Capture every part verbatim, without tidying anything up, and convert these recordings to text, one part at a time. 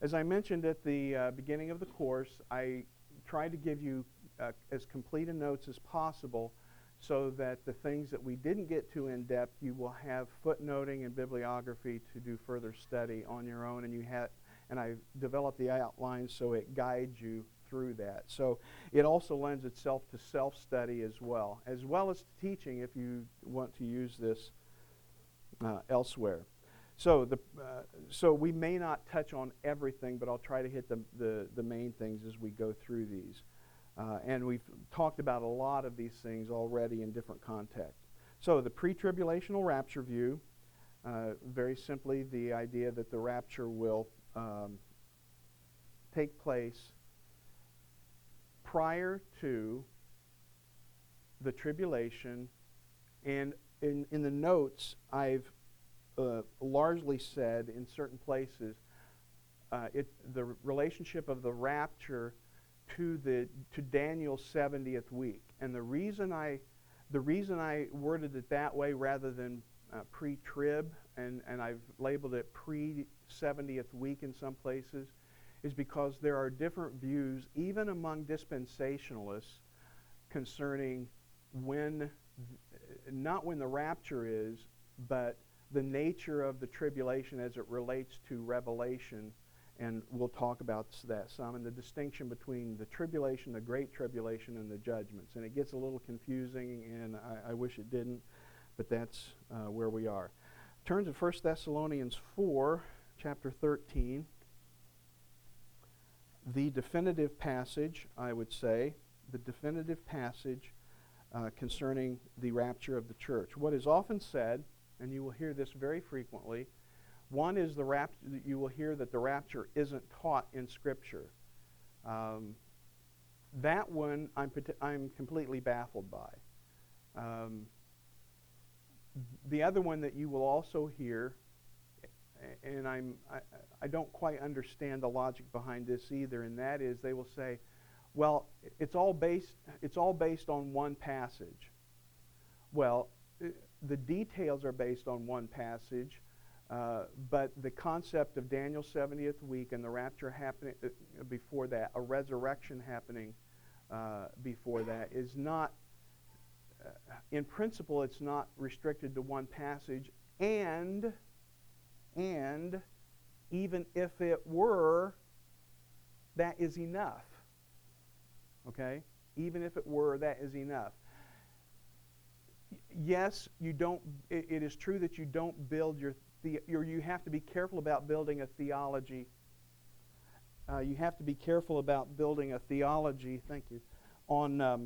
As I mentioned at the uh, beginning of the course, I tried to give you uh, as complete a notes as possible so that the things that we didn't get to in depth, you will have footnoting and bibliography to do further study on your own, and you have, and I developed the outline so it guides you through that. So it also lends itself to self-study as well, as well as to teaching if you want to use this uh, elsewhere. So the uh, so we may not touch on everything, but I'll try to hit the the, the main things as we go through these. Uh, and we've talked about a lot of these things already in different contexts. So the pre-tribulational rapture view, uh, very simply the idea that the rapture will um, take place prior to the tribulation. And in, in the notes, I've uh, largely said in certain places, uh, it, the relationship of the rapture to the to Daniel's seventieth week. And the reason I the reason I worded it that way rather than uh, pre-trib, and, and I've labeled it pre-seventieth week in some places, is because there are different views, even among dispensationalists, concerning when, not when the rapture is, but the nature of the tribulation as it relates to Revelation. And we'll talk about that some, and the distinction between the tribulation, the great tribulation, and the judgments. And it gets a little confusing, and I, I wish it didn't, but that's uh, where we are. Turn to First Thessalonians four, chapter thirteen. The definitive passage, I would say, the definitive passage uh, concerning the rapture of the church. What is often said, and you will hear this very frequently, one is the rapture. You will hear that the rapture isn't taught in Scripture. Um, that one I'm I'm completely baffled by. Um, the other one that you will also hear, and I'm I, I don't quite understand the logic behind this either, and that is they will say, well, it's all based it's all based on one passage. Well, the details are based on one passage. Uh, but the concept of Daniel's seventieth week and the rapture happening uh, before that, a resurrection happening uh, before that, is not, uh, in principle, it's not restricted to one passage. And, and even if it were, that is enough. Okay? Even if it were, that is enough. Yes, you don't. It, it is true that you don't build your The, you have to be careful about building a theology. Uh, you have to be careful about building a theology, thank you, on, um,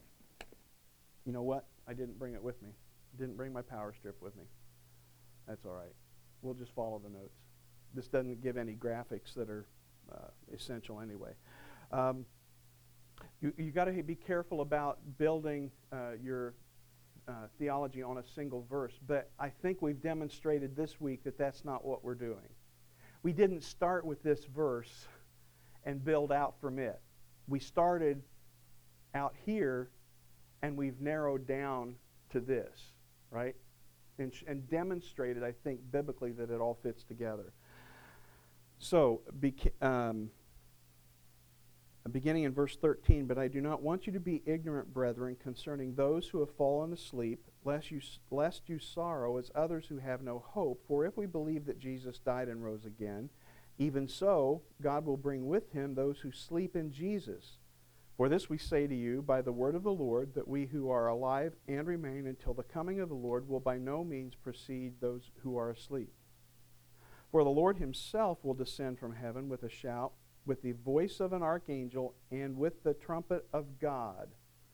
you know what? I didn't bring it with me. I didn't bring my power strip with me. That's all right. We'll just follow the notes. This doesn't give any graphics that are uh, essential anyway. Um, you you got to be careful about building uh, your Uh, theology on a single verse, but I think we've demonstrated this week that that's not what we're doing. We didn't start with this verse and build out from it. We started out here and we've narrowed down to this, right? And, sh- and demonstrated, I think, biblically that it all fits together. So, beca- um, beginning in verse thirteen, but I do not want you to be ignorant, brethren, concerning those who have fallen asleep, lest you, lest you sorrow as others who have no hope. For if we believe that Jesus died and rose again, even so God will bring with him those who sleep in Jesus. For this we say to you by the word of the Lord, that we who are alive and remain until the coming of the Lord will by no means precede those who are asleep. For the Lord himself will descend from heaven with a shout, with the voice of an archangel, and with the trumpet of God.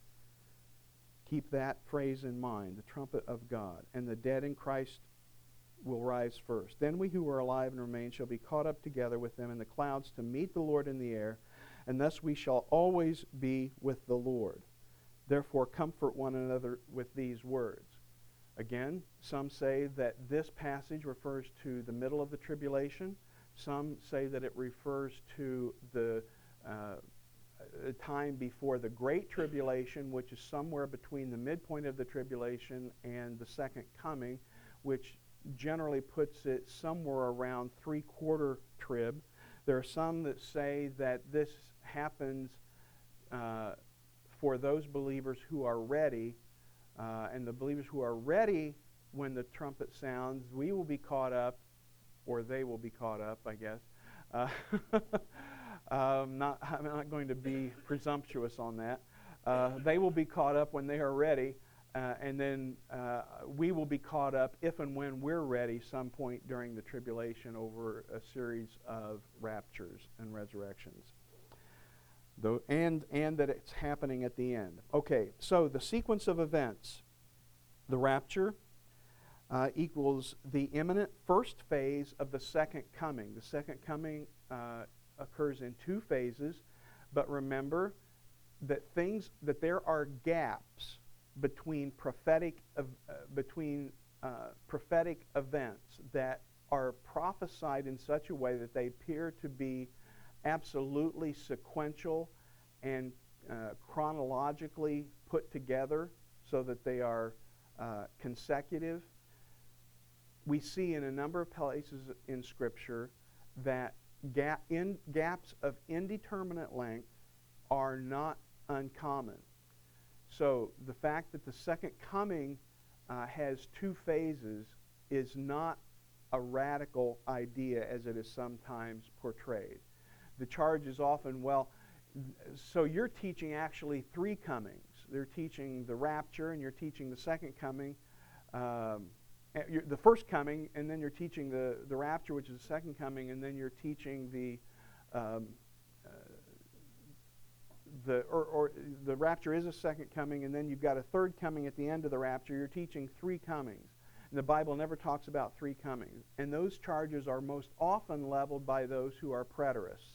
Keep that phrase in mind, the trumpet of God. And the dead in Christ will rise first. Then we who are alive and remain shall be caught up together with them in the clouds to meet the Lord in the air, and thus we shall always be with the Lord. Therefore comfort one another with these words. Again, some say that this passage refers to the middle of the tribulation. Some say that it refers to the uh, time before the Great Tribulation, which is somewhere between the midpoint of the tribulation and the second coming, which generally puts it somewhere around three-quarter trib. There are some that say that this happens uh, for those believers who are ready, uh, and the believers who are ready when the trumpet sounds, we will be caught up, or they will be caught up, I guess. Uh, um, not, I'm not going to be presumptuous on that. Uh, they will be caught up when they are ready, uh, and then uh, we will be caught up if and when we're ready some point during the tribulation over a series of raptures and resurrections. Though, and, and that it's happening at the end. Okay, so the sequence of events. The rapture uh, equals the imminent first phase of the second coming. The second coming uh, occurs in two phases, but remember that things that there are gaps between prophetic uh, between uh, prophetic events that are prophesied in such a way that they appear to be absolutely sequential and uh, chronologically put together so that they are uh, consecutive. We see in a number of places in Scripture that gap in, gaps of indeterminate length are not uncommon. So the fact that the second coming uh, has two phases is not a radical idea as it is sometimes portrayed. The charge is often, well, so you're teaching actually three comings. They're teaching the rapture, and you're teaching the second coming, um, the first coming, and then you're teaching the, the rapture, which is the second coming, and then you're teaching the um, uh, the or, or the rapture is a second coming, and then you've got a third coming at the end of the rapture. You're teaching three comings. And the Bible never talks about three comings. And those charges are most often leveled by those who are preterists.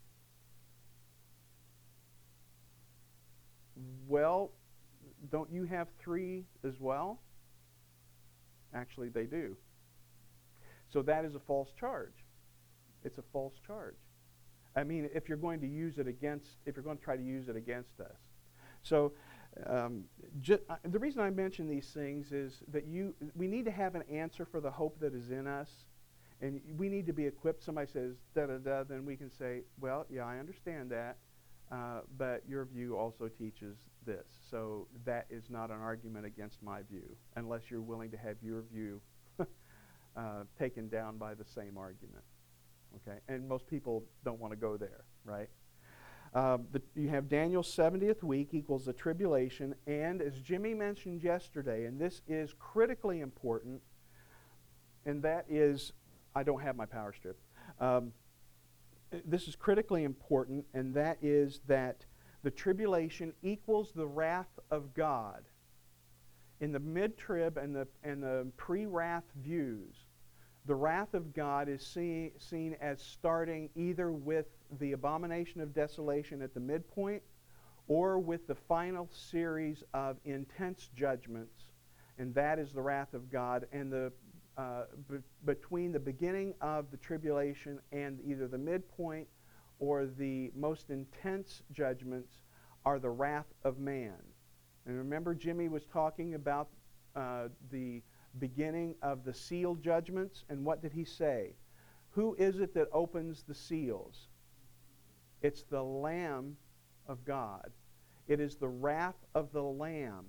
Well, don't you have three as well? Actually, they do. So that is a false charge. It's a false charge. I mean, if you're going to use it against, if you're going to try to use it against us. So um, ju- uh, the reason I mention these things is that you, we need to have an answer for the hope that is in us, and we need to be equipped. Somebody says da da da, then we can say, well, yeah, I understand that, uh, but your view also teaches this. So that is not an argument against my view, unless you're willing to have your view uh, taken down by the same argument. Okay, and most people don't want to go there, right? Uh, the, you have Daniel's seventieth week equals the tribulation, and as Jimmy mentioned yesterday, and this is critically important, and that is, I don't have my power strip. Um, this is critically important, and that is that the tribulation equals the wrath of God. In the mid-trib and the, and the pre-wrath views, the wrath of God is see, seen as starting either with the abomination of desolation at the midpoint or with the final series of intense judgments, and that is the wrath of God. And the uh, b- between the beginning of the tribulation and either the midpoint or the most intense judgments are the wrath of man. And remember, Jimmy was talking about uh, the beginning of the seal judgments, and what did he say? Who is it that opens the seals? It's the Lamb of God. It is the wrath of the Lamb.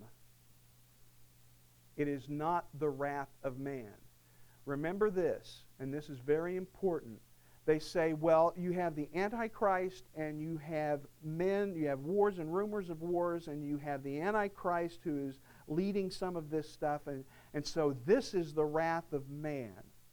It is not the wrath of man. Remember this, and this is very important. They say, well, you have the Antichrist, and you have men, you have wars and rumors of wars, and you have the Antichrist who is leading some of this stuff, and, and so this is the wrath of man.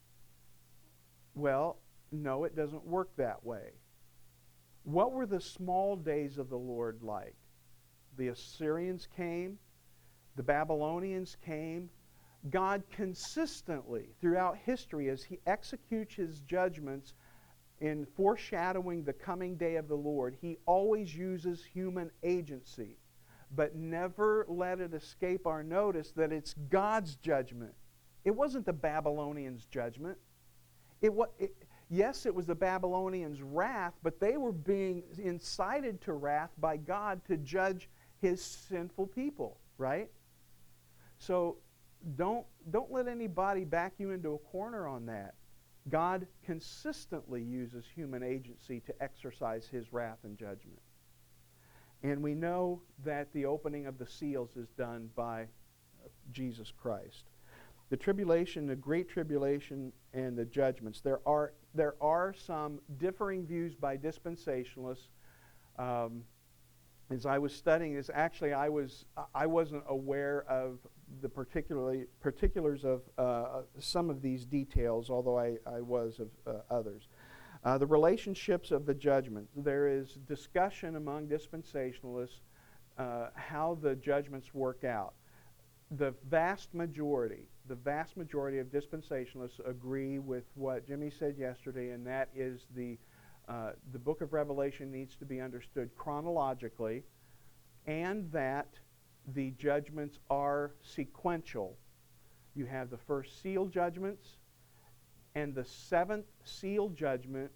Well, no, it doesn't work that way. What were the small days of the Lord like? The Assyrians came, the Babylonians came. God consistently, throughout history, as he executes his judgments in foreshadowing the coming day of the Lord, he always uses human agency, but never let it escape our notice that it's God's judgment. It wasn't the Babylonians' judgment. It, wa- it, yes, it was the Babylonians' wrath, but they were being incited to wrath by God to judge his sinful people, right? So don't, don't let anybody back you into a corner on that. God consistently uses human agency to exercise his wrath and judgment. And we know that the opening of the seals is done by Jesus Christ. The tribulation, the great tribulation, and the judgments. There are there are some differing views by dispensationalists. Um, as I was studying this, actually, I was I wasn't aware of the particularly particulars of uh, some of these details, although I, I was of uh, others. Uh, the relationships of the judgment. There is discussion among dispensationalists uh, how the judgments work out. The vast majority, the vast majority of dispensationalists agree with what Jimmy said yesterday, and that is the uh, the book of Revelation needs to be understood chronologically, and that the judgments are sequential. You have the first seal judgments, and the seventh seal judgment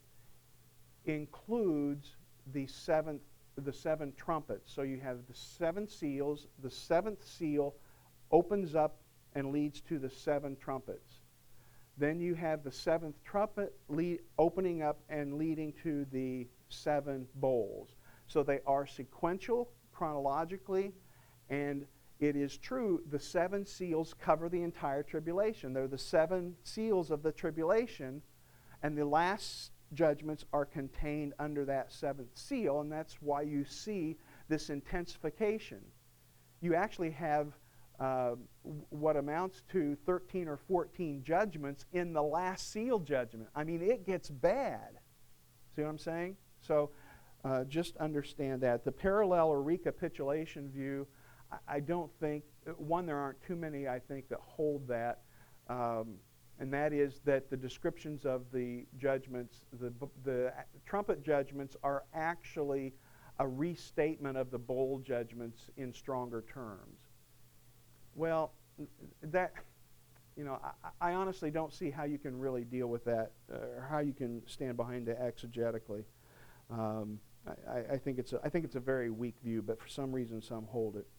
includes the seventh, the seven trumpets. So you have the seven seals. The seventh seal opens up and leads to the seven trumpets. Then you have the seventh trumpet lead, opening up and leading to the seven bowls. So they are sequential chronologically, and it is true the seven seals cover the entire tribulation. They're the seven seals of the tribulation, and the last judgments are contained under that seventh seal, and that's why you see this intensification. You actually have uh, what amounts to thirteen or fourteen judgments in the last seal judgment. I mean, it gets bad. See what I'm saying? So uh, just understand that. The parallel or recapitulation view, I, I don't think, one, there aren't too many, I think, that hold that. Um, and that is that the descriptions of the judgments, the, the trumpet judgments are actually a restatement of the bowl judgments in stronger terms. Well, that, you know, I, I honestly don't see how you can really deal with that, uh, or how you can stand behind it exegetically. Um, I, I think it's a, I think it's a very weak view, but for some reason some hold it.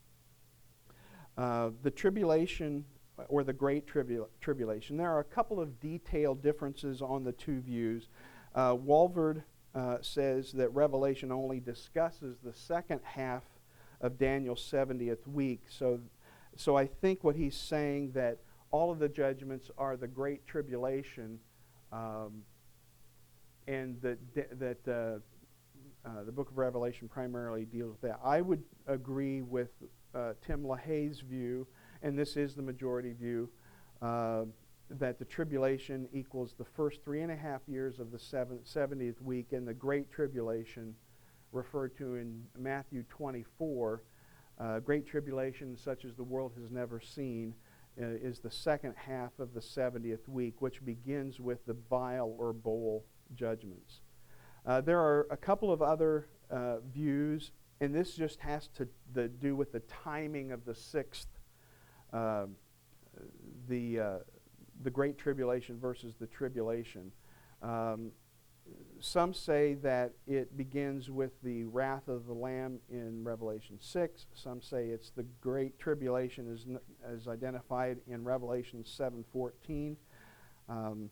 Uh, the tribulation, or the great tribula- tribulation. There are a couple of detailed differences on the two views. Uh, Walvoord uh, says that Revelation only discusses the second half of Daniel's seventieth week. So, so I think what he's saying that all of the judgments are the great tribulation, um, and that that uh, uh, the book of Revelation primarily deals with that. I would agree with uh, Tim LaHaye's view, and this is the majority view, uh, that the tribulation equals the first three and a half years of the seventh, seventieth week, and the great tribulation, referred to in Matthew twenty-four, uh, great tribulation such as the world has never seen, uh, is the second half of the seventieth week, which begins with the vial or bowl judgments. Uh, there are a couple of other uh, views, and this just has to the, do with the timing of the sixth Uh, the uh, the Great Tribulation versus the tribulation. Um, some say that it begins with the wrath of the Lamb in Revelation six. Some say it's the Great Tribulation as, as identified in Revelation seven fourteen. Um,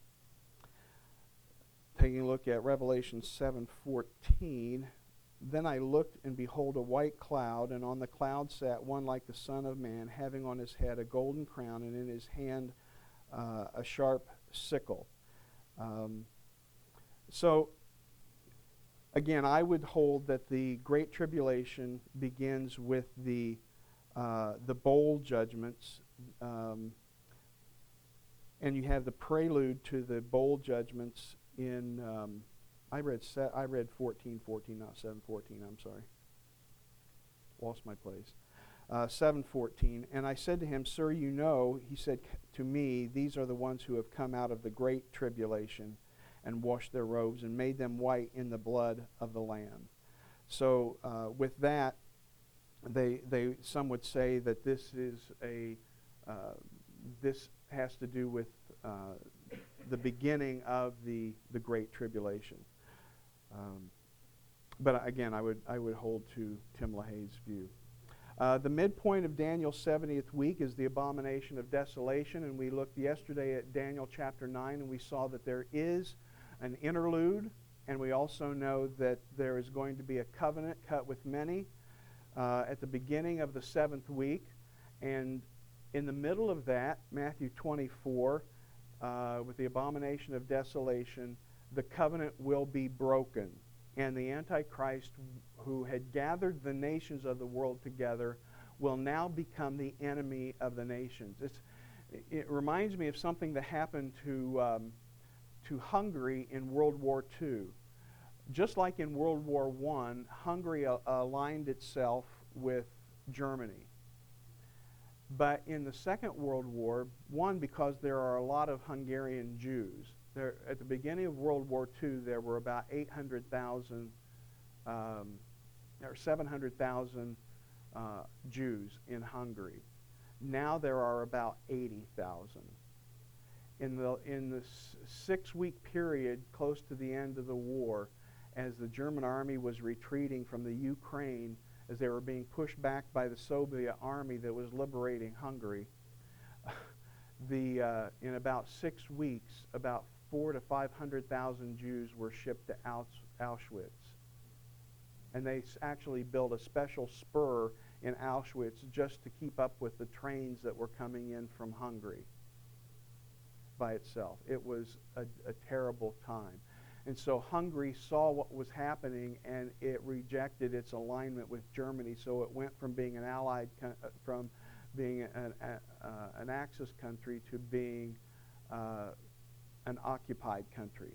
taking a look at Revelation seven fourteen, then I looked, and behold, a white cloud, and on the cloud sat one like the Son of Man, having on his head a golden crown, and in his hand uh, a sharp sickle. Um, so, again, I would hold that the Great Tribulation begins with the uh, the bowl judgments, um, and you have the prelude to the bowl judgments in. Um, I read se- I read fourteen fourteen, not seven fourteen, I'm sorry. Lost my place. Uh, seven fourteen, and I said to him, Sir, you know, he said to me, these are the ones who have come out of the great tribulation and washed their robes and made them white in the blood of the Lamb. So uh, with that, they they some would say that this is a uh, this has to do with uh, the beginning of the the great tribulation. Um, but again, I would I would hold to Tim LaHaye's view. Uh, the midpoint of Daniel's seventieth week is the abomination of desolation, and we looked yesterday at Daniel chapter nine, and we saw that there is an interlude, and we also know that there is going to be a covenant cut with many uh, at the beginning of the seventh week, and in the middle of that, Matthew twenty-four, uh, with the abomination of desolation, the covenant will be broken. And the Antichrist, who had gathered the nations of the world together, will now become the enemy of the nations. It's, it reminds me of something that happened to, um, to Hungary in World War Two. Just like in World War One, Hungary uh, aligned itself with Germany. But in the Second World War, one, because there are a lot of Hungarian Jews. There, at the beginning of World War Two, there were about eight hundred thousand, um, or seven hundred thousand uh, Jews in Hungary. Now there are about eighty thousand. In the, in the s- six-week period close to the end of the war, as the German army was retreating from the Ukraine, as they were being pushed back by the Soviet army that was liberating Hungary, the, uh, in about six weeks, about four to five hundred thousand Jews were shipped to Auschwitz. And they s- actually built a special spur in Auschwitz just to keep up with the trains that were coming in from Hungary by itself. It was a, a terrible time. And so Hungary saw what was happening, and it rejected its alignment with Germany. So it went from being an allied, co- uh, from being an, a, uh, an Axis country to being uh, an occupied country.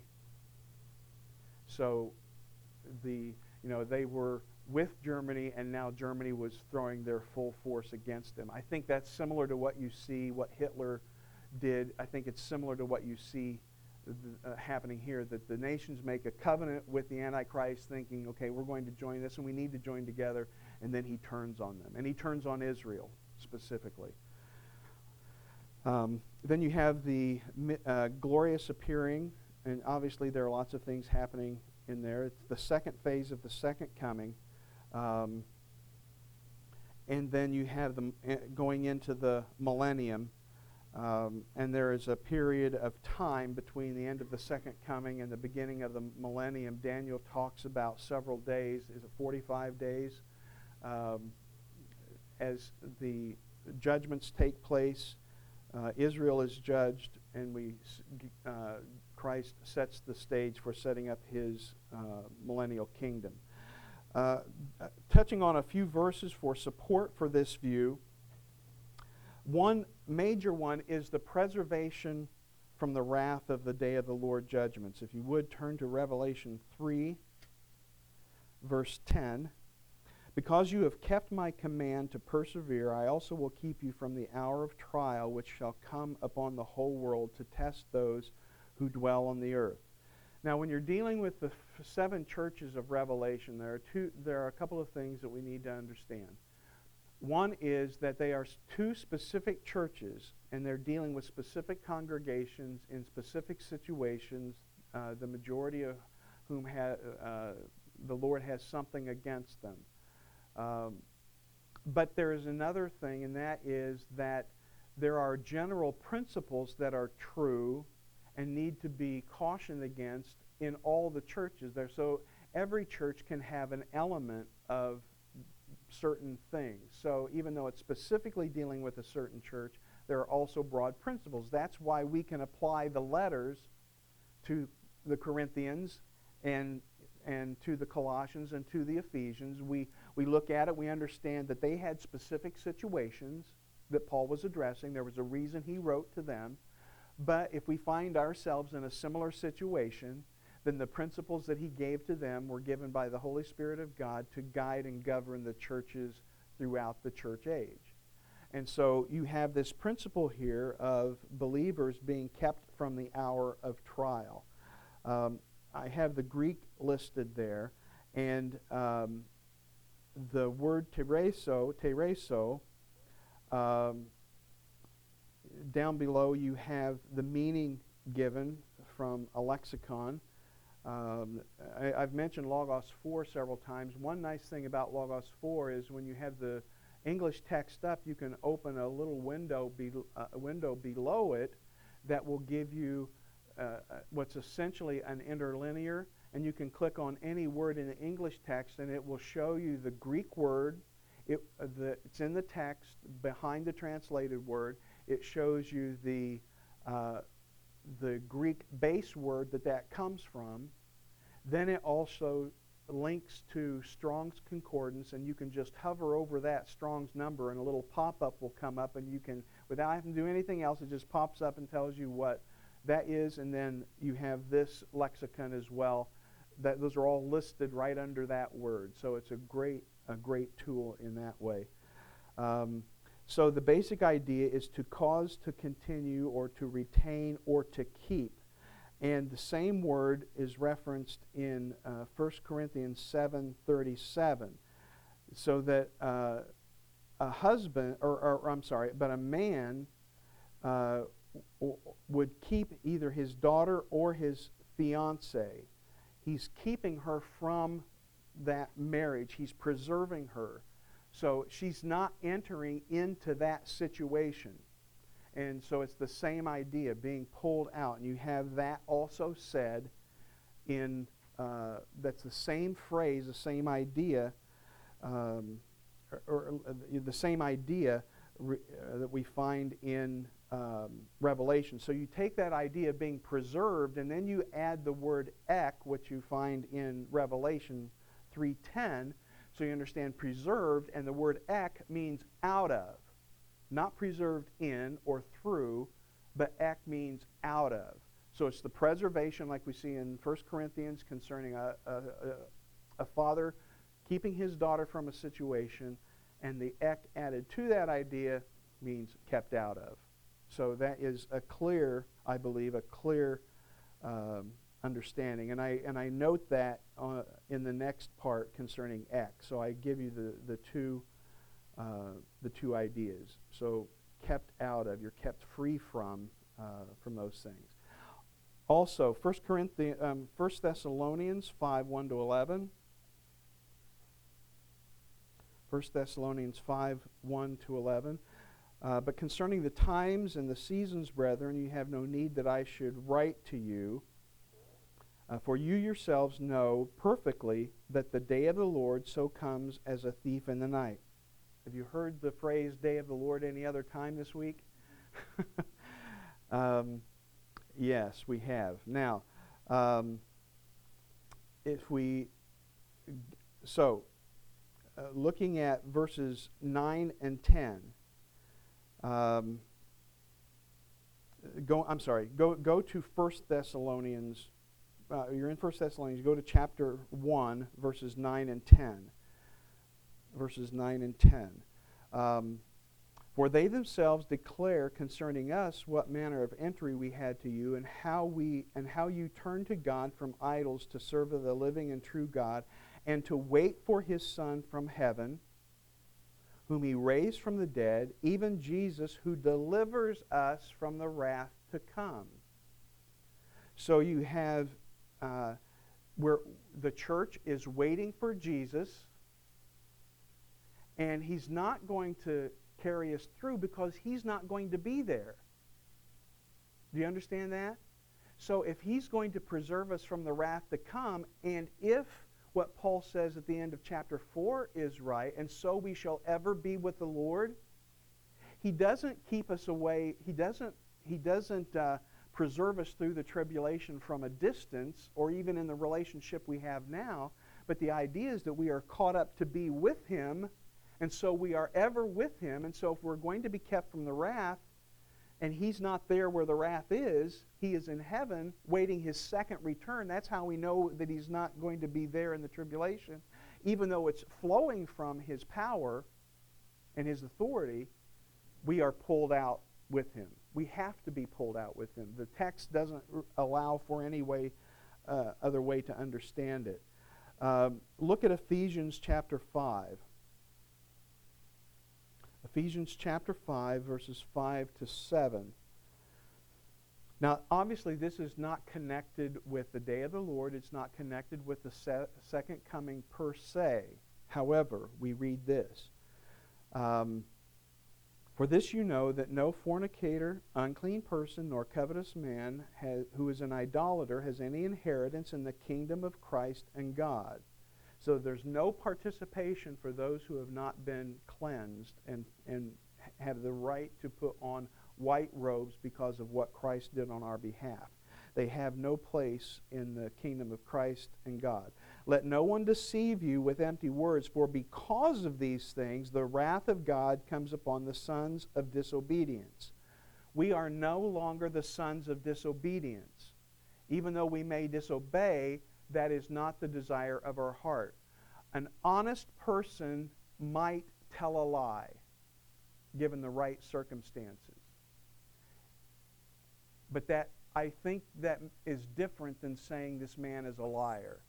So the you know they were with Germany, and now Germany was throwing their full force against them. I think that's similar to what you see, what Hitler did. I think it's similar to what you see uh, happening here, that the nations make a covenant with the Antichrist thinking, okay, we're going to join this, and we need to join together, and then he turns on them. And he turns on Israel specifically. Um, then you have the uh, glorious appearing, and obviously there are lots of things happening in there. It's the second phase of the second coming. Um, and then you have them uh, going into the millennium, um, and there is a period of time between the end of the second coming and the beginning of the millennium. Daniel talks about several days. Is it forty-five days? Um, as the judgments take place, Uh, Israel is judged, and we uh, Christ sets the stage for setting up his uh, millennial kingdom. Uh, touching on a few verses for support for this view, one major one is the preservation from the wrath of the day of the Lord judgments. If you would turn to Revelation three, verse ten. Because you have kept my command to persevere, I also will keep you from the hour of trial which shall come upon the whole world to test those who dwell on the earth. Now, when you're dealing with the f- seven churches of Revelation, there are two. There are a couple of things that we need to understand. One is that they are two specific churches, and they're dealing with specific congregations in specific situations. Uh, the majority of whom ha- uh, the Lord has something against them. Um, but there is another thing, and that is that there are general principles that are true and need to be cautioned against in all the churches there. So every church can have an element of certain things. So even though it's specifically dealing with a certain church, there are also broad principles. That's why we can apply the letters to the Corinthians and and to the Colossians and to the Ephesians. We we look at it, we understand that they had specific situations that Paul was addressing. There was a reason he wrote to them. But if we find ourselves in a similar situation, then the principles that he gave to them were given by the Holy Spirit of God to guide and govern the churches throughout the church age. And so you have this principle here of believers being kept from the hour of trial. Um, I have the Greek listed there, and um, the word tereso, tereso, um, down below you have the meaning given from a lexicon. Um, I, I've mentioned Logos four several times. One nice thing about Logos four is when you have the English text up, you can open a little window, be, uh, window below it that will give you uh, what's essentially an interlinear, and you can click on any word in the English text and it will show you the Greek word. It, uh, the, it's in the text behind the translated word. It shows you the, uh, the Greek base word that that comes from. Then it also links to Strong's Concordance, and you can just hover over that Strong's number and a little pop-up will come up, and you can, without having to do anything else, it just pops up and tells you what that is, and then you have this lexicon as well. That those are all listed right under that word. So it's a great, a great tool in that way. Um, so the basic idea is to cause to continue or to retain or to keep. And the same word is referenced in uh, First Corinthians seven thirty-seven. So that uh, a husband, or, or, or I'm sorry, but a man uh, w- would keep either his daughter or his fiancée. He's keeping her from that marriage. He's preserving her. So she's not entering into that situation. And so it's the same idea, being pulled out. And you have that also said in, uh, that's the same phrase, the same idea, um, or, or uh, the same idea re, uh, that we find in um, Revelation. So you take that idea of being preserved, and then you add the word ek, which you find in Revelation three ten. So you understand preserved, and the word ek means out of. Not preserved in or through, but ek means out of. So it's the preservation, like we see in First Corinthians, concerning a, a, a, a father keeping his daughter from a situation, and the ek added to that idea means kept out of. So that is a clear, I believe, a clear um, understanding. And I and I note that uh, in the next part concerning ek. So I give you the, the two Uh, the two ideas. So kept out of, you're kept free from uh, from those things. Also, First Corinthians, um, First Thessalonians five one to eleven. First Thessalonians five one to eleven. Uh, but concerning the times and the seasons, brethren, you have no need that I should write to you. Uh, for you yourselves know perfectly that the day of the Lord so comes as a thief in the night. Have you heard the phrase day of the Lord any other time this week? um, yes, we have. Now, um, if we, so, uh, looking at verses nine and ten, um, go, I'm sorry, go, go to First Thessalonians, uh, you're in First Thessalonians, go to chapter one, verses nine and ten. Verses nine and ten. Um, For they themselves declare concerning us what manner of entry we had to you, and how we and how you turned to God from idols to serve the living and true God, and to wait for his Son from heaven, whom he raised from the dead, even Jesus, who delivers us from the wrath to come. So you have uh, where the church is waiting for Jesus. And he's not going to carry us through because he's not going to be there. Do you understand that? So if he's going to preserve us from the wrath to come, and if what Paul says at the end of chapter four is right, and so we shall ever be with the Lord, he doesn't keep us away, he doesn't, he doesn't uh, preserve us through the tribulation from a distance, or even in the relationship we have now, but the idea is that we are caught up to be with him. And so we are ever with him. And so if we're going to be kept from the wrath, and he's not there where the wrath is, he is in heaven waiting his second return. That's how we know that he's not going to be there in the tribulation. Even though it's flowing from his power and his authority, we are pulled out with him. We have to be pulled out with him. The text doesn't r- allow for any way, uh, other way to understand it. Um, look at Ephesians chapter five. Ephesians chapter five, verses five to seven. Now, obviously, this is not connected with the day of the Lord. It's not connected with the se- second coming per se. However, we read this. Um, For this you know that no fornicator, unclean person, nor covetous man has, who is an idolater has any inheritance in the kingdom of Christ and God. So there's no participation for those who have not been cleansed and, and have the right to put on white robes because of what Christ did on our behalf. They have no place in the kingdom of Christ and God. Let no one deceive you with empty words, for because of these things the wrath of God comes upon the sons of disobedience. We are no longer the sons of disobedience. Even though we may disobey, that is not the desire of our heart. An honest person might tell a lie, given the right circumstances. But that, I think that is different than saying this man is a liar.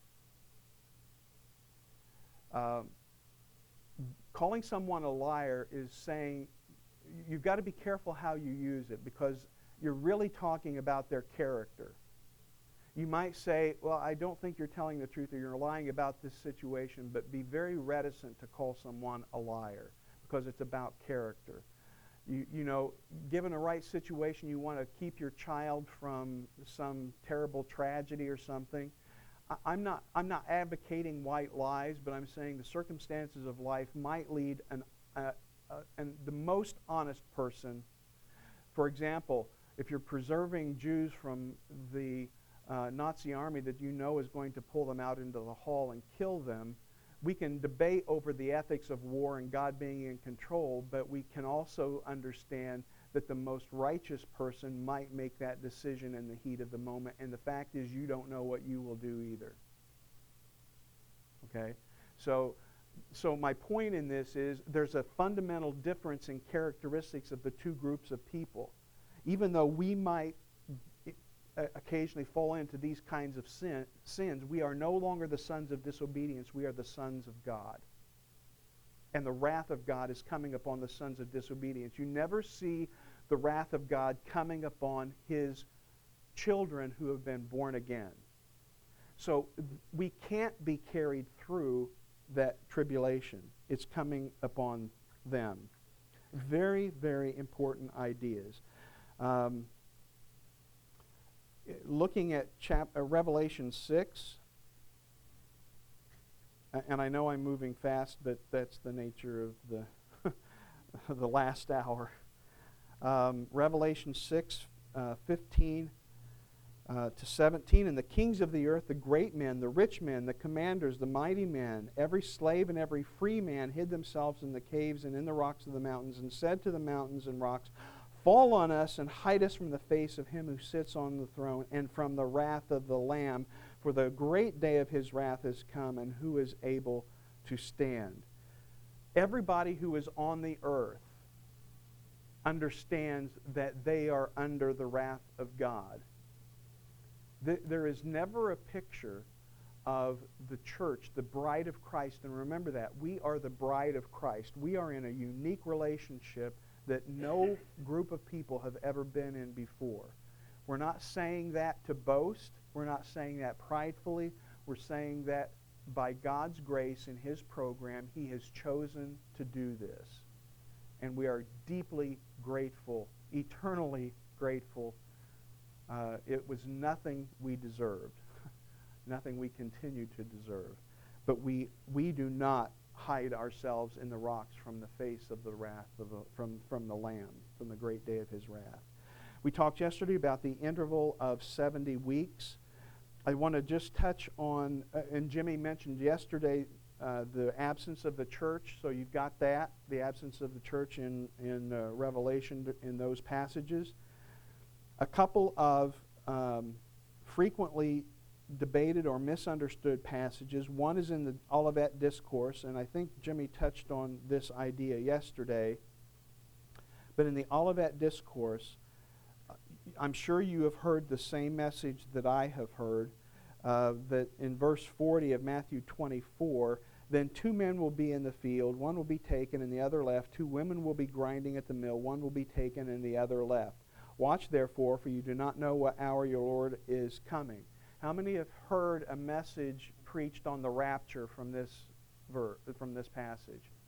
Uh, calling someone a liar is saying, you've got to be careful how you use it, because you're really talking about their character. You might say, well, I don't think you're telling the truth or you're lying about this situation, but be very reticent to call someone a liar, because it's about character. You, you know, given a right situation, you want to keep your child from some terrible tragedy or something. I, I'm not, I'm not advocating white lies, but I'm saying the circumstances of life might lead an, uh, uh, an, the most honest person. For example, if you're preserving Jews from the uh, Nazi army that you know is going to pull them out into the hall and kill them, we can debate over the ethics of war and God being in control, but we can also understand that the most righteous person might make that decision in the heat of the moment, and the fact is you don't know what you will do either. Okay? So, so my point in this is there's a fundamental difference in characteristics of the two groups of people. Even though we might occasionally fall into these kinds of sin, sins, we are no longer the sons of disobedience, we are the sons of God. And the wrath of God is coming upon the sons of disobedience. You never see the wrath of God coming upon His children who have been born again. So we can't be carried through that tribulation. It's coming upon them. Very, very important ideas. Um, Looking at chap- uh, Revelation six, and I know I'm moving fast, but that's the nature of the the last hour. Um, Revelation six, uh, fifteen uh, to seventeen, and the kings of the earth, the great men, the rich men, the commanders, the mighty men, every slave and every free man hid themselves in the caves and in the rocks of the mountains, and said to the mountains and rocks, fall on us and hide us from the face of him who sits on the throne and from the wrath of the Lamb, for the great day of his wrath has come, and who is able to stand? Everybody who is on the earth understands that they are under the wrath of God. There is never a picture of the church, the bride of Christ, and remember that. We are the bride of Christ. We are in a unique relationship that no group of people have ever been in before. We're not saying that to boast. We're not saying that pridefully. We're saying that by God's grace in His program, He has chosen to do this. And we are deeply grateful, eternally grateful. Uh, it was nothing we deserved, nothing we continue to deserve. But we, we do not hide ourselves in the rocks from the face of the wrath of the, from, from the Lamb, from the great day of His wrath. We talked yesterday about the interval of seventy weeks. I want to just touch on, uh, and Jimmy mentioned yesterday uh, the absence of the church, so you've got that, the absence of the church in, in uh, Revelation in those passages. A couple of um, frequently debated or misunderstood passages. One is in the Olivet Discourse, and I think Jimmy touched on this idea yesterday. But in the Olivet Discourse, I'm sure you have heard the same message that I have heard, uh, that in verse forty of Matthew twenty-four, then two men will be in the field, one will be taken and the other left, two women will be grinding at the mill, one will be taken and the other left. Watch therefore, for you do not know what hour your Lord is coming. How many have heard a message preached on the rapture from this ver- from this passage?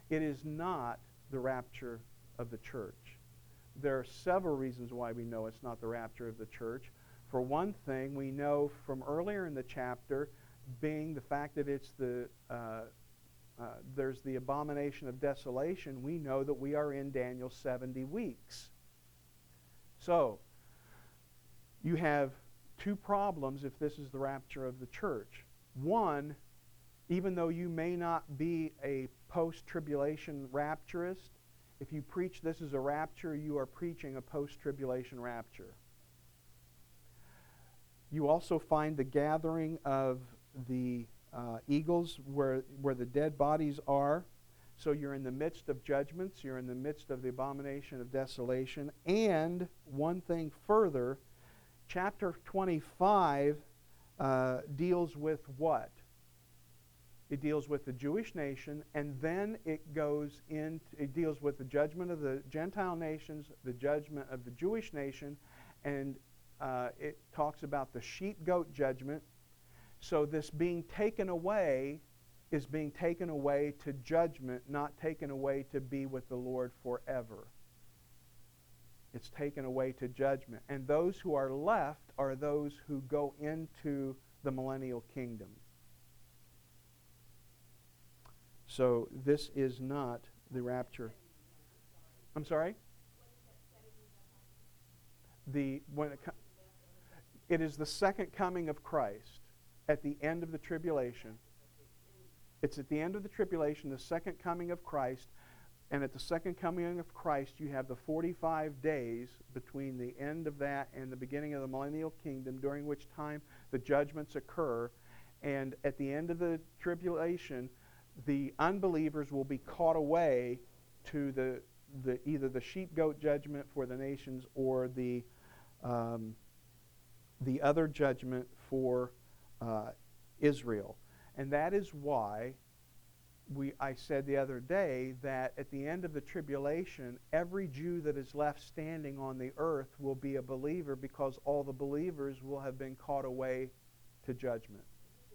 It is not the rapture of the church. There are several reasons why we know it's not the rapture of the church. For one thing, we know from earlier in the chapter, being the fact that it's the uh, uh, there's the abomination of desolation, we know that we are in Daniel's seventy weeks. So, you have two problems if this is the rapture of the church. One, even though you may not be a post-tribulation rapturist, if you preach this as a rapture, you are preaching a post-tribulation rapture. You also find the gathering of the uh, eagles where, where the dead bodies are. So you're in the midst of judgments. You're in the midst of the abomination of desolation. And one thing further, chapter twenty-five uh, deals with what? It deals with the Jewish nation, and then it goes in, it deals with the judgment of the Gentile nations, the judgment of the Jewish nation, and uh, it talks about the sheep-goat judgment. So this being taken away is being taken away to judgment, not taken away to be with the Lord forever. It's taken away to judgment. And those who are left are those who go into the millennial kingdom. So this is not the rapture. I'm sorry? The when it, it is the second coming of Christ at the end of the tribulation. It's at the end of the tribulation, the second coming of Christ. And at the second coming of Christ, you have the forty-five days between the end of that and the beginning of the millennial kingdom, during which time the judgments occur. And at the end of the tribulation, the unbelievers will be caught away to the, the either the sheep-goat judgment for the nations or the um, the other judgment for uh, Israel. And that is why we I said the other day that at the end of the tribulation, every Jew that is left standing on the earth will be a believer, because all the believers will have been caught away to judgment.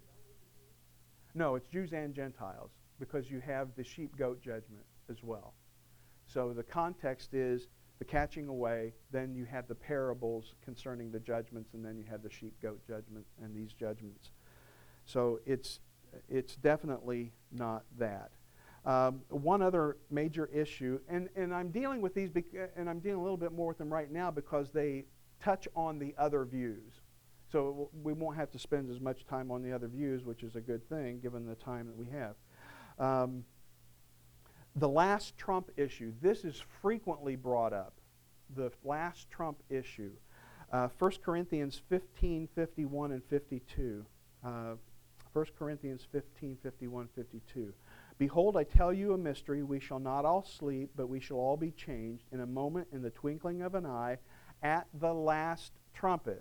No, it's Jews and Gentiles, because you have the sheep-goat judgment as well. So the context is the catching away, then you have the parables concerning the judgments, and then you have the sheep-goat judgment and these judgments. So it's it's definitely not that. Um, one other major issue, and, and I'm dealing with these, bec- and I'm dealing a little bit more with them right now because they touch on the other views. So we won't have to spend as much time on the other views, which is a good thing given the time that we have. Um, the last trump issue. This is frequently brought up. The last trump issue. Uh, First Corinthians fifteen, fifty-one, and fifty-two. Uh, First Corinthians fifteen, fifty-one, fifty-two. Behold, I tell you a mystery. We shall not all sleep, but we shall all be changed in a moment, in the twinkling of an eye, at the last trumpet.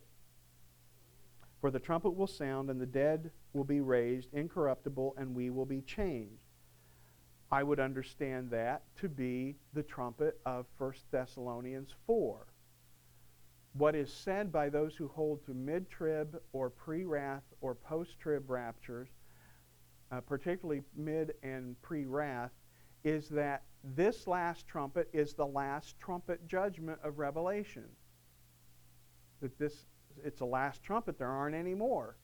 For the trumpet will sound, and the dead will be raised incorruptible, and we will be changed. I would understand that to be the trumpet of First Thessalonians four. What is said by those who hold to mid-trib or pre-wrath or post-trib raptures, uh, particularly mid and pre-wrath, is that this last trumpet is the last trumpet judgment of Revelation. That this It's a last trumpet. There aren't any more.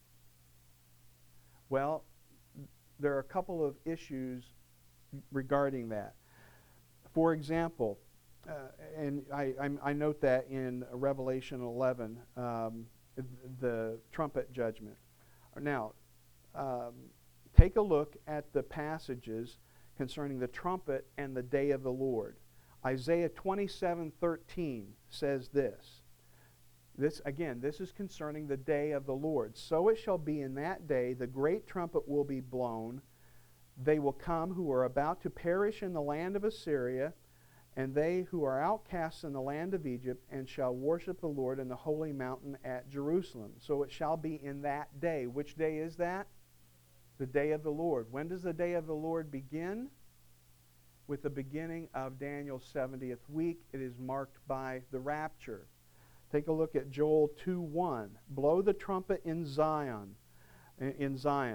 Well, there are a couple of issues regarding that. For example, uh, and I, I, I note that in Revelation eleven, um, the trumpet judgment. Now, um, take a look at the passages concerning the trumpet and the day of the Lord. Isaiah twenty-seven thirteen says this. This, again, this is concerning the day of the Lord. So it shall be in that day, the great trumpet will be blown. They will come who are about to perish in the land of Assyria, and they who are outcasts in the land of Egypt, and shall worship the Lord in the holy mountain at Jerusalem. So it shall be in that day. Which day is that? The day of the Lord. When does the day of the Lord begin? With the beginning of Daniel's seventieth week. It is marked by the rapture. Take a look at Joel two one. Blow the trumpet in Zion, in Zion,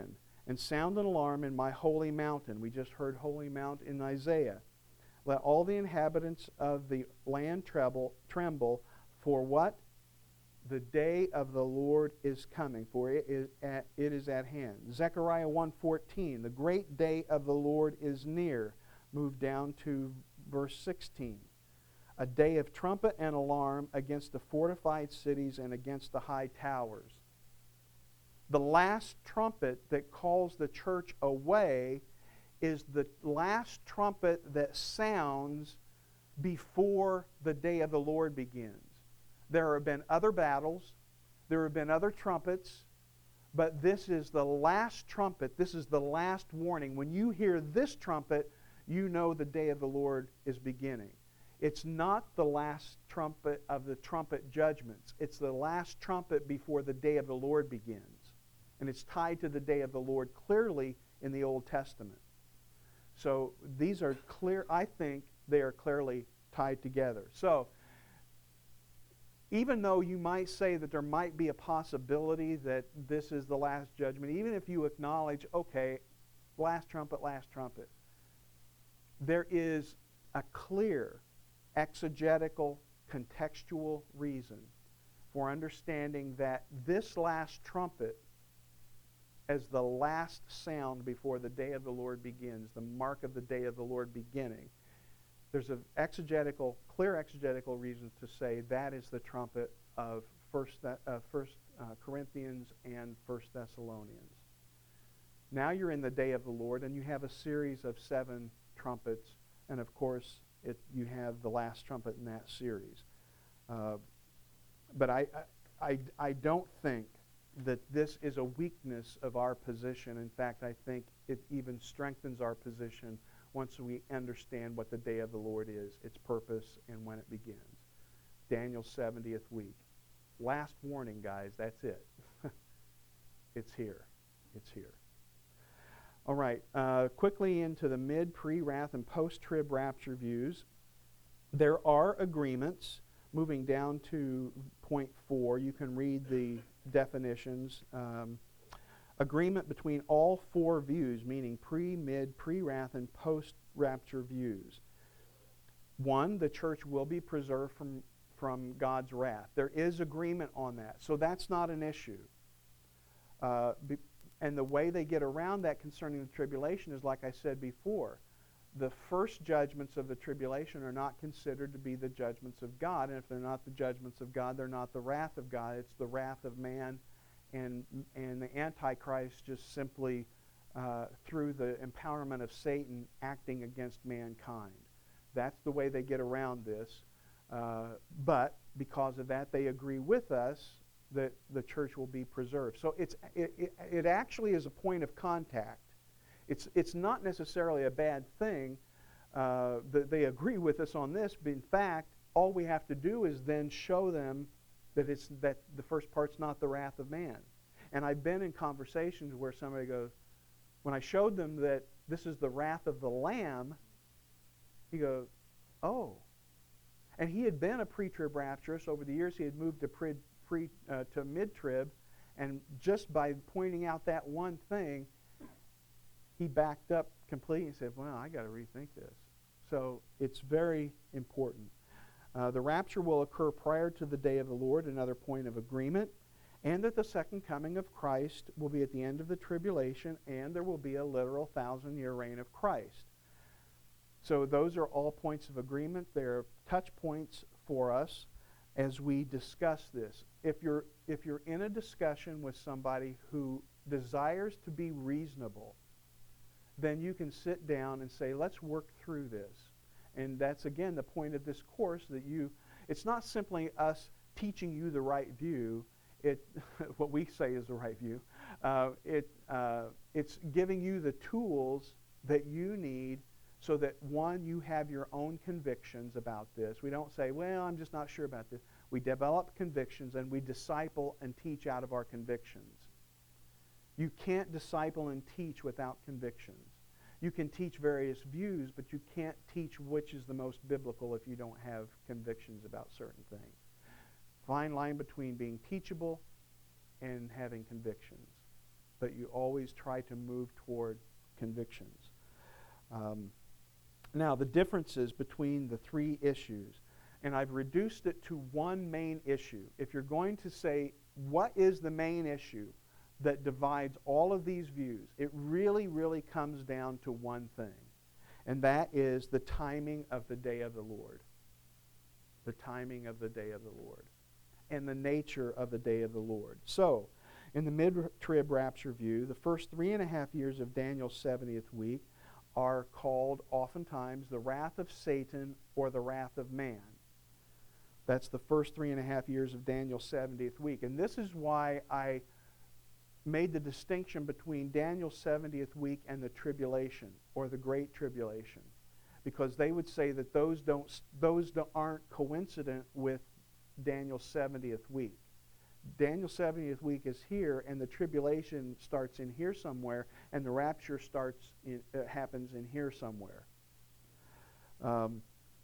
and sound an alarm in my holy mountain. We just heard holy mount in Isaiah. Let all the inhabitants of the land tremble, tremble for what? The day of the Lord is coming, for it is at, it is at hand. Zechariah one fourteen, the great day of the Lord is near. Move down to verse sixteen. A day of trumpet and alarm against the fortified cities and against the high towers. The last trumpet that calls the church away is the last trumpet that sounds before the day of the Lord begins. There have been other battles, there have been other trumpets, but this is the last trumpet, this is the last warning. When you hear this trumpet, you know the day of the Lord is beginning. It's not the last trumpet of the trumpet judgments. It's the last trumpet before the day of the Lord begins. And it's tied to the day of the Lord clearly in the Old Testament. So these are clear, I think they are clearly tied together. So even though you might say that there might be a possibility that this is the last judgment, even if you acknowledge, okay, last trumpet, last trumpet, there is a clear exegetical, contextual reason for understanding that this last trumpet, as the last sound before the day of the Lord begins, the mark of the day of the Lord beginning, there's an exegetical, clear exegetical reason to say that is the trumpet of First, uh, First uh, Corinthians and First Thessalonians. Now you're in the day of the Lord, and you have a series of seven trumpets, and of course, it, you have the last trumpet in that series. Uh, but I, I, I don't think that this is a weakness of our position. In fact, I think it even strengthens our position once we understand what the day of the Lord is, its purpose, and when it begins. Daniel's seventieth week. Last warning, guys, that's it. It's here. It's here. All right, uh, quickly into the mid, pre-wrath, and post-trib rapture views. There are agreements. Moving down to point four, you can read the definitions. Um, agreement between all four views, meaning pre, mid, pre-wrath, and post-rapture views. One, the church will be preserved from, from God's wrath. There is agreement on that, so that's not an issue. Uh, be, and the way they get around that concerning the tribulation is, like I said before, the first judgments of the tribulation are not considered to be the judgments of God, and if they're not the judgments of God, they're not the wrath of God. It's the wrath of man, and and the Antichrist just simply, uh, through the empowerment of Satan, acting against mankind. That's the way they get around this. Uh, but because of that, they agree with us that the church will be preserved. So it's it, it, it actually is a point of contact. It's it's not necessarily a bad thing uh, that they agree with us on this, but in fact, all we have to do is then show them that it's that the first part's not the wrath of man. And I've been in conversations where somebody goes, when I showed them that this is the wrath of the Lamb, he goes, oh. And he had been a pre-trib rapturist. Over the years, he had moved to pre, pre uh, to mid-trib, and just by pointing out that one thing, he backed up completely and said, well, I got to rethink this. So it's very important. Uh, the rapture will occur prior to the day of the Lord, another point of agreement, and that the second coming of Christ will be at the end of the tribulation, and there will be a literal thousand-year reign of Christ. So those are all points of agreement. They're touch points for us as we discuss this. If you're, if you're in a discussion with somebody who desires to be reasonable, then you can sit down and say, let's work through this. And that's, again, the point of this course, that you, it's not simply us teaching you the right view, it, what we say is the right view. Uh, it, uh, it's giving you the tools that you need so that, one, you have your own convictions about this. We don't say, well, I'm just not sure about this. We develop convictions, and we disciple and teach out of our convictions. You can't disciple and teach without convictions. You can teach various views, but you can't teach which is the most biblical if you don't have convictions about certain things. Fine line between being teachable and having convictions. but you always try to move toward convictions. Um, now, the differences between the three issues, and I've reduced it to one main issue. If you're going to say, what is the main issue that divides all of these views, it really, really comes down to one thing, and that is the timing of the day of the Lord. The timing of the day of the Lord. And the nature of the day of the Lord. So, in the mid-trib rapture view, the first three and a half years of Daniel's seventieth week are called oftentimes the wrath of Satan or the wrath of man. That's the first three and a half years of Daniel's seventieth week. And this is why I made the distinction between Daniel's seventieth week and the tribulation or the great tribulation, because they would say that those don't those don't, aren't coincident with Daniel's seventieth week. Daniel's seventieth week is here, and the tribulation starts in here somewhere, and the rapture starts in, uh, happens in here somewhere. Um,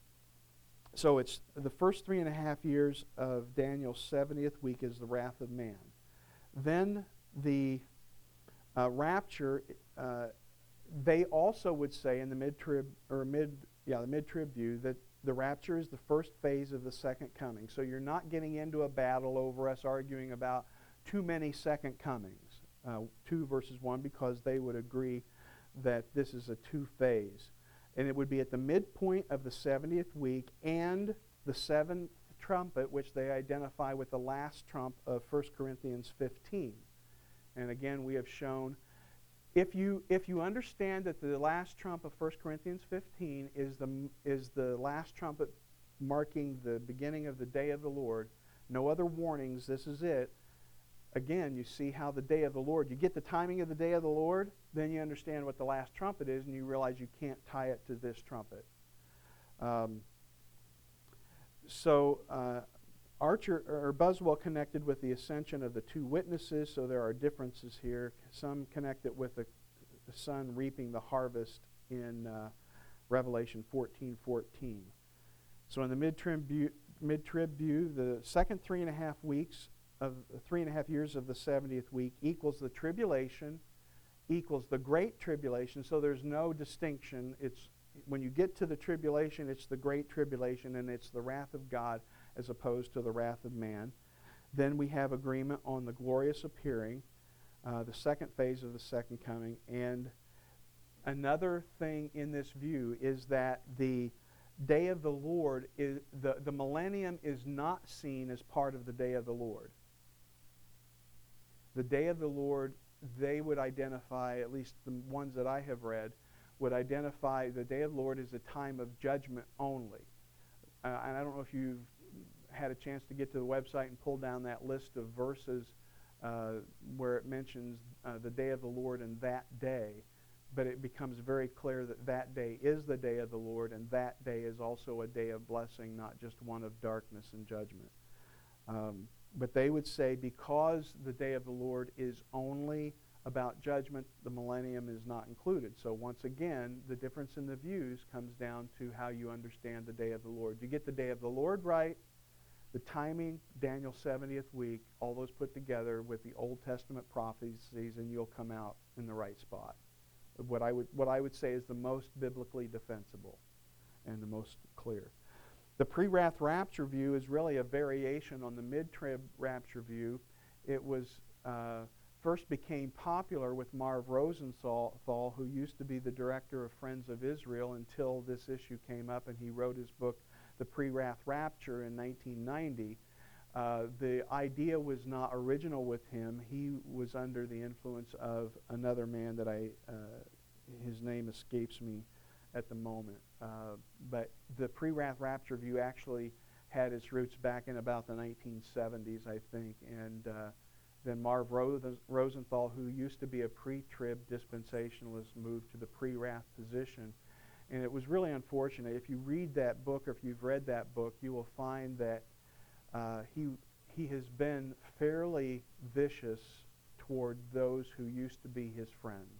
so it's the first three and a half years of Daniel's seventieth week is the wrath of man. Then the uh, rapture, uh, they also would say in the mid-trib or mid yeah the mid-trib view that the rapture is the first phase of the second coming. So you're not getting into a battle over us arguing about too many second comings, uh, two versus one, because they would agree that this is a two-phase. And it would be at the midpoint of the seventieth week and the seventh trumpet, which they identify with the last trump of First Corinthians fifteen. And again, we have shown, if you if you understand that the last trump of First Corinthians fifteen is the is the last trumpet marking the beginning of the day of the Lord, no other warnings, this is it. Again, you see how the day of the Lord, you get the timing of the day of the Lord, then you understand what the last trumpet is, and you realize you can't tie it to this trumpet. Um, so uh, Archer or Buswell connected with the ascension of the two witnesses, so there are differences here. Some connect it with the, the son reaping the harvest in uh, Revelation fourteen fourteen. So in the mid-trib view, mid-trib view, the second three and a half weeks of three and a half years of the seventieth week equals the tribulation, equals the great tribulation. So there's no distinction. It's when you get to the tribulation, it's the great tribulation, and it's the wrath of God as opposed to the wrath of man. Then we have agreement on the glorious appearing, uh, the second phase of the second coming. And another thing in this view is that the day of the Lord, is the, the millennium is not seen as part of the day of the Lord. The day of the Lord, they would identify, at least the ones that I have read, would identify the day of the Lord as a time of judgment only. Uh, and I don't know if you've had a chance to get to the website and pull down that list of verses uh, where it mentions uh, the day of the Lord and that day, but it becomes very clear that that day is the day of the Lord, and that day is also a day of blessing, not just one of darkness and judgment. Um, but they would say because the day of the Lord is only about judgment, the millennium is not included. So once again, the difference in the views comes down to how you understand the day of the Lord. You get the day of the Lord right, the timing, Daniel's seventieth week, all those put together with the Old Testament prophecies, and you'll come out in the right spot. What I would what I would say is the most biblically defensible and the most clear. The pre-wrath rapture view is really a variation on the mid-trib rapture view. It was uh, first became popular with Marv Rosenthal, who used to be the director of Friends of Israel until this issue came up, and he wrote his book, The Pre-Wrath Rapture, in nineteen ninety. Uh, the idea was not original with him. He was under the influence of another man that I, uh, his name escapes me at the moment. Uh, but the pre-wrath rapture view actually had its roots back in about the nineteen seventies, I think. And uh, then Marv Rosenthal, who used to be a pre-trib dispensationalist, moved to the pre-wrath position. And it was really unfortunate. If you read that book, or if you've read that book, you will find that uh, he he has been fairly vicious toward those who used to be his friends.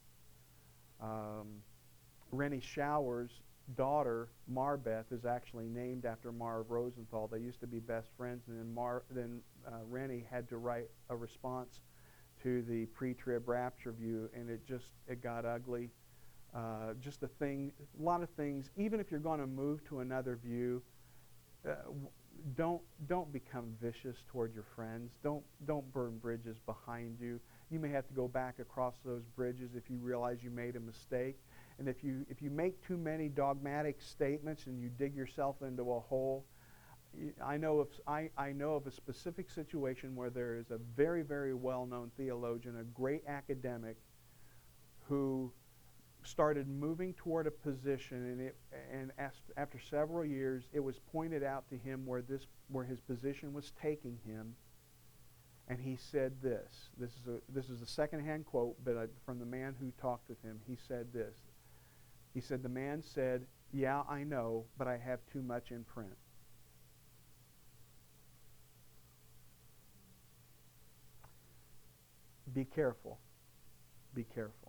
Um, Rennie Shower's daughter, Marbeth, is actually named after Marv Rosenthal. They used to be best friends, and then, Mar, then uh, Rennie had to write a response to the pre-trib rapture view, and it just it got ugly. Uh, just a thing, a lot of things. Even if you're going to move to another view, uh, don't don't become vicious toward your friends. Don't don't burn bridges behind you. You may have to go back across those bridges if you realize you made a mistake. And if you if you make too many dogmatic statements and you dig yourself into a hole, I know of I, I know of a specific situation where there is a very, very well-known theologian, a great academic, who started moving toward a position, and it and after several years, it was pointed out to him where this where his position was taking him, and he said this. This is a this is a secondhand quote, but I, from the man who talked with him, he said this. He said, the man said, "Yeah, I know, but I have too much in print." Be careful. Be careful.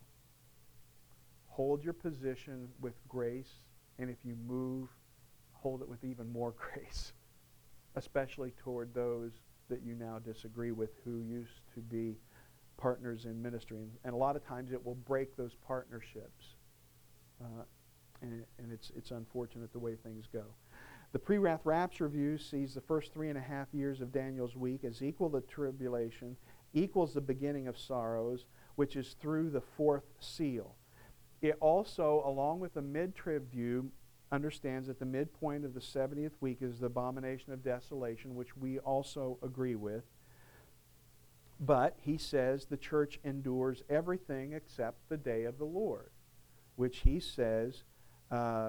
Hold your position with grace, and if you move, hold it with even more grace, especially toward those that you now disagree with who used to be partners in ministry. And, and a lot of times it will break those partnerships. Uh, and and it's, it's unfortunate the way things go. The pre-wrath rapture view sees the first three and a half years of Daniel's week as equal to tribulation, equals the beginning of sorrows, which is through the fourth seal. It also, along with the mid-trib view, understands that the midpoint of the seventieth week is the abomination of desolation, which we also agree with. But he says the church endures everything except the day of the Lord, which he says uh,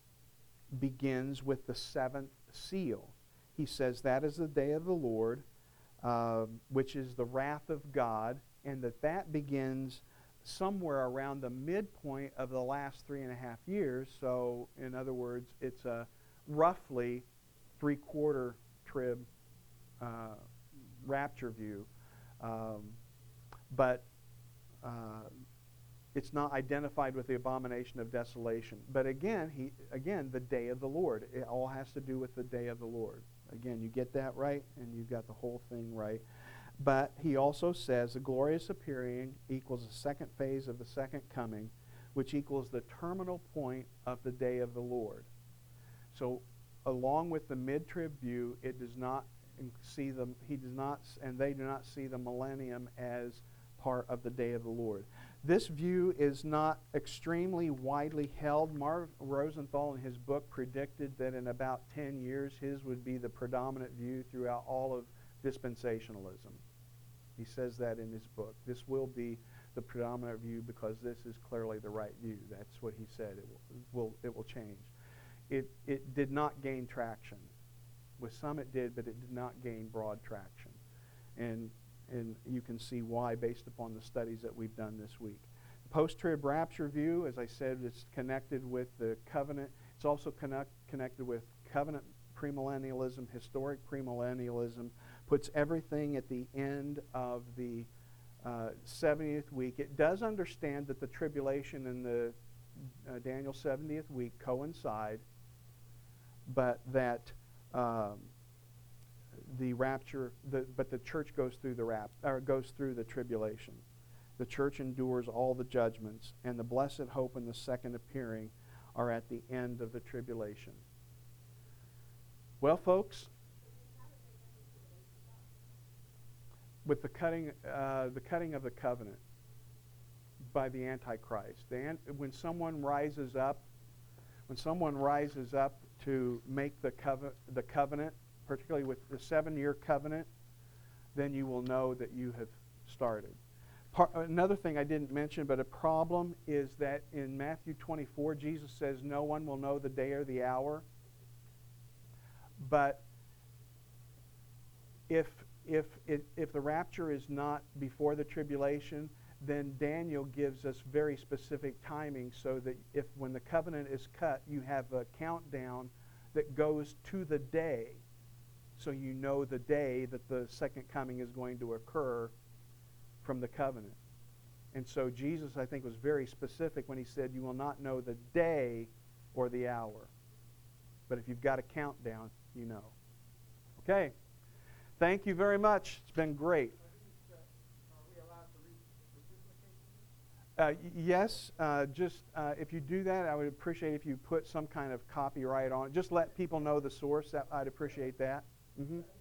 begins with the seventh seal. He says that is the day of the Lord, uh, which is the wrath of God, and that that begins somewhere around the midpoint of the last three and a half years. So, in other words, it's a roughly three-quarter trib uh, rapture view. Um, but uh, it's not identified with the abomination of desolation. But again, he again, the day of the Lord. It all has to do with the day of the Lord. Again, you get that right, and you've got the whole thing right. But he also says the glorious appearing equals the second phase of the second coming, which equals the terminal point of the day of the Lord. So, along with the mid-trib view, it does not see them. He does not, and they do not see the millennium as part of the day of the Lord. This view is not extremely widely held. Marv Rosenthal, in his book, predicted that in about ten years, his would be the predominant view throughout all of dispensationalism. He says that in his book. This will be the predominant view because this is clearly the right view. That's what he said. It will, will it will change. It it did not gain traction. With some it did, but it did not gain broad traction. And and you can see why based upon the studies that we've done this week. Post-trib rapture view, as I said, it's connected with the covenant. It's also connect, connected with covenant premillennialism, historic premillennialism, puts everything at the end of the uh, seventieth week. It does understand that the tribulation and the uh, Daniel seventieth week coincide, but that um, the rapture, the, but the church goes through the rap, or goes through the tribulation. The church endures all the judgments, and the blessed hope and the second appearing are at the end of the tribulation. Well, folks, with the cutting, uh, the cutting of the covenant by the Antichrist, the an- when someone rises up, when someone rises up to make the covenant, the covenant, particularly with the seven-year covenant, then you will know that you have started. Par- another thing I didn't mention, but a problem is that in Matthew twenty-four, Jesus says, "No one will know the day or the hour." But if if it, if the rapture is not before the tribulation, then Daniel gives us very specific timing, so that if when the covenant is cut, you have a countdown that goes to the day, so you know the day that the second coming is going to occur from the covenant. And so Jesus, I think, was very specific when he said, "You will not know the day or the hour." But if you've got a countdown, you know. Okay. Thank you very much. It's been great. Are we allowed to Uh, y- yes, uh, just uh, if you do that, I would appreciate if you put some kind of copyright on it. Just let people know the source. That, I'd appreciate that. Mm-hmm.